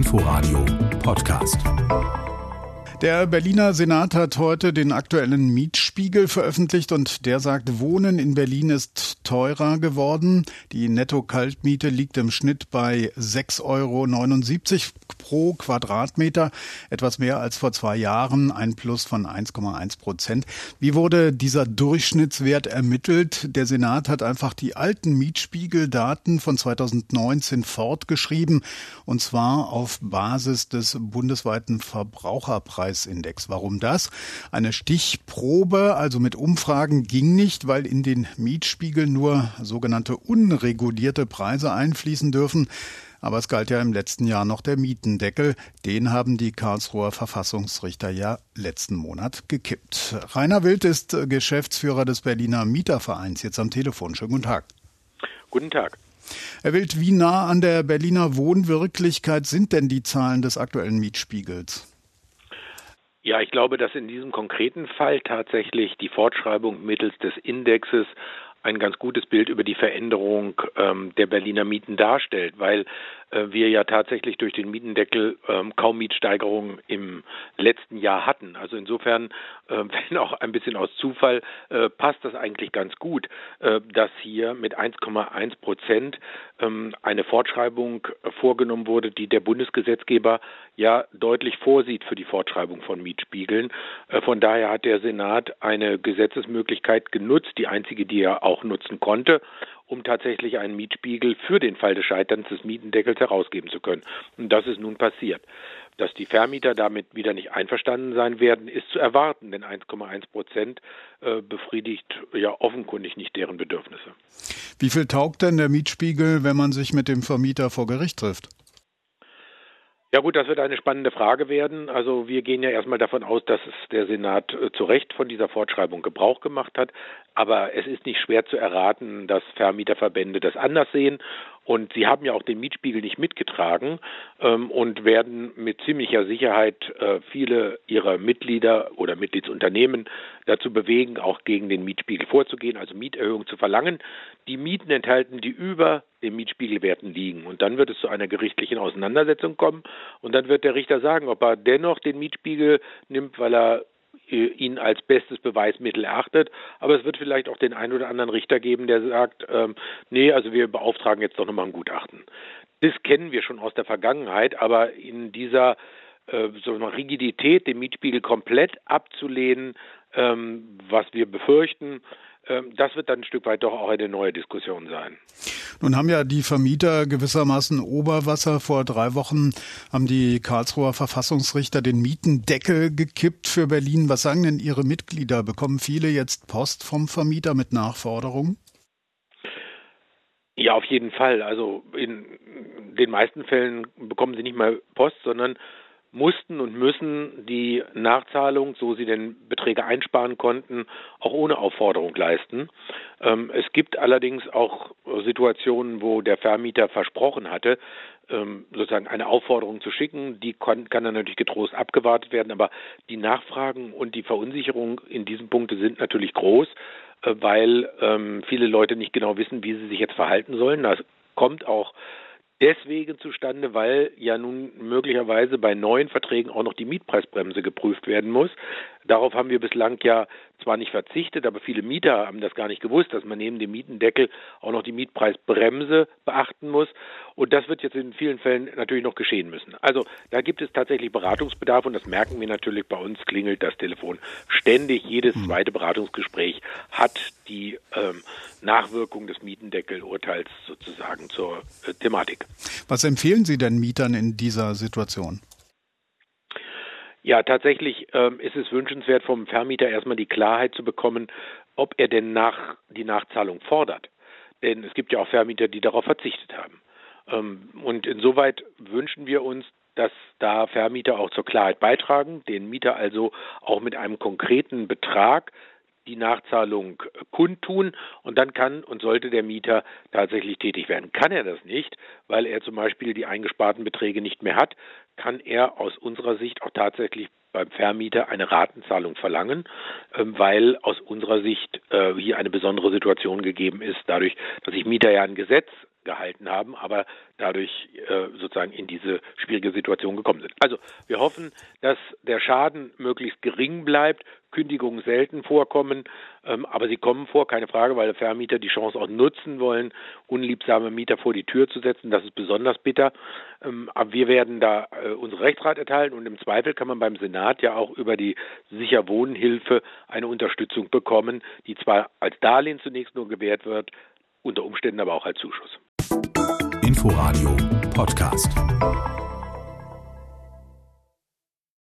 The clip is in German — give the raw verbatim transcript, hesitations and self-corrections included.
Inforadio Podcast. Der Berliner Senat hat heute den aktuellen Mietspiegel veröffentlicht und der sagt, Wohnen in Berlin ist teurer geworden. Die Netto-Kaltmiete liegt im Schnitt bei sechs Euro neunundsiebzig pro Quadratmeter, etwas mehr als vor zwei Jahren, ein Plus von eins Komma eins Prozent. Wie wurde dieser Durchschnittswert ermittelt? Der Senat hat einfach die alten Mietspiegeldaten von zweitausendneunzehn fortgeschrieben, und zwar auf Basis des bundesweiten Verbraucherpreisindex. Warum das? Eine Stichprobe, also mit Umfragen, ging nicht, weil in den Mietspiegel nur sogenannte unregulierte Preise einfließen dürfen. Aber es galt ja im letzten Jahr noch der Mietendeckel. Den haben die Karlsruher Verfassungsrichter ja letzten Monat gekippt. Rainer Wild ist Geschäftsführer des Berliner Mietervereins, jetzt am Telefon. Schönen guten Tag. Guten Tag. Herr Wild, wie nah an der Berliner Wohnwirklichkeit sind denn die Zahlen des aktuellen Mietspiegels? Ja, ich glaube, dass in diesem konkreten Fall tatsächlich die Fortschreibung mittels des Indexes ein ganz gutes Bild über die Veränderung ähm, der Berliner Mieten darstellt, weil äh, wir ja tatsächlich durch den Mietendeckel ähm, kaum Mietsteigerungen im letzten Jahr hatten. Also insofern, äh, wenn auch ein bisschen aus Zufall, äh, passt das eigentlich ganz gut, äh, dass hier mit eins Komma eins Prozent ähm, eine Fortschreibung äh, vorgenommen wurde, die der Bundesgesetzgeber ja deutlich vorsieht für die Fortschreibung von Mietspiegeln. Äh, von daher hat der Senat eine Gesetzesmöglichkeit genutzt, die einzige, die er auch nutzen konnte, um tatsächlich einen Mietspiegel für den Fall des Scheiterns des Mietendeckels herausgeben zu können. Und das ist nun passiert. Dass die Vermieter damit wieder nicht einverstanden sein werden, ist zu erwarten, denn eins Komma eins Prozent äh, befriedigt ja offenkundig nicht deren Bedürfnisse. Wie viel taugt denn der Mietspiegel, wenn man sich mit dem Vermieter vor Gericht trifft? Ja gut, das wird eine spannende Frage werden. Also wir gehen ja erstmal davon aus, dass es der Senat äh, zu Recht von dieser Fortschreibung Gebrauch gemacht hat. Aber es ist nicht schwer zu erraten, dass Vermieterverbände das anders sehen. Und sie haben ja auch den Mietspiegel nicht mitgetragen ähm, und werden mit ziemlicher Sicherheit äh, viele ihrer Mitglieder oder Mitgliedsunternehmen dazu bewegen, auch gegen den Mietspiegel vorzugehen, also Mieterhöhungen zu verlangen. Die Mieten enthalten, die über den Mietspiegelwerten liegen. Und dann wird es zu einer gerichtlichen Auseinandersetzung kommen. Und dann wird der Richter sagen, ob er dennoch den Mietspiegel nimmt, weil er ihn als bestes Beweismittel erachtet, aber es wird vielleicht auch den einen oder anderen Richter geben, der sagt, ähm, nee, also wir beauftragen jetzt doch nochmal ein Gutachten. Das kennen wir schon aus der Vergangenheit, aber in dieser äh, so einer Rigidität, den Mietspiegel komplett abzulehnen, ähm, was wir befürchten, ähm, das wird dann ein Stück weit doch auch eine neue Diskussion sein. Nun haben ja die Vermieter gewissermaßen Oberwasser. Vor drei Wochen haben die Karlsruher Verfassungsrichter den Mietendeckel gekippt für Berlin. Was sagen denn Ihre Mitglieder? Bekommen viele jetzt Post vom Vermieter mit Nachforderungen? Ja, auf jeden Fall. Also in den meisten Fällen bekommen sie nicht mal Post, sondern mussten und müssen die Nachzahlung, so sie denn Beträge einsparen konnten, auch ohne Aufforderung leisten. Ähm, es gibt allerdings auch Situationen, wo der Vermieter versprochen hatte, ähm, sozusagen eine Aufforderung zu schicken. Die kann, kann dann natürlich getrost abgewartet werden, aber die Nachfragen und die Verunsicherung in diesem Punkt sind natürlich groß, äh, weil ähm, viele Leute nicht genau wissen, wie sie sich jetzt verhalten sollen. Das kommt auch deswegen zustande, weil ja nun möglicherweise bei neuen Verträgen auch noch die Mietpreisbremse geprüft werden muss. Darauf haben wir bislang ja zwar nicht verzichtet, aber viele Mieter haben das gar nicht gewusst, dass man neben dem Mietendeckel auch noch die Mietpreisbremse beachten muss. Und das wird jetzt in vielen Fällen natürlich noch geschehen müssen. Also da gibt es tatsächlich Beratungsbedarf und das merken wir natürlich. Bei uns klingelt das Telefon ständig. Jedes zweite Beratungsgespräch hat die ähm, Nachwirkung des Mietendeckelurteils sozusagen zur äh, Thematik. Was empfehlen Sie denn Mietern in dieser Situation? Ja, tatsächlich ähm, ist es wünschenswert, vom Vermieter erstmal die Klarheit zu bekommen, ob er denn nach die Nachzahlung fordert. Denn es gibt ja auch Vermieter, die darauf verzichtet haben. Ähm, und insoweit wünschen wir uns, dass da Vermieter auch zur Klarheit beitragen, den Mieter also auch mit einem konkreten Betrag die Nachzahlung kundtun und dann kann und sollte der Mieter tatsächlich tätig werden. Kann er das nicht, weil er zum Beispiel die eingesparten Beträge nicht mehr hat, kann er aus unserer Sicht auch tatsächlich beim Vermieter eine Ratenzahlung verlangen, weil aus unserer Sicht hier eine besondere Situation gegeben ist, dadurch, dass sich Mieter ja ein Gesetz gehalten haben, aber dadurch äh, sozusagen in diese schwierige Situation gekommen sind. Also wir hoffen, dass der Schaden möglichst gering bleibt, Kündigungen selten vorkommen, ähm, aber sie kommen vor, keine Frage, weil Vermieter die Chance auch nutzen wollen, unliebsame Mieter vor die Tür zu setzen. Das ist besonders bitter. Ähm, aber wir werden da äh, unsere Rechtsrat erteilen und im Zweifel kann man beim Senat ja auch über die Sicherwohnhilfe eine Unterstützung bekommen, die zwar als Darlehen zunächst nur gewährt wird, unter Umständen aber auch als Zuschuss. Inforadio Podcast.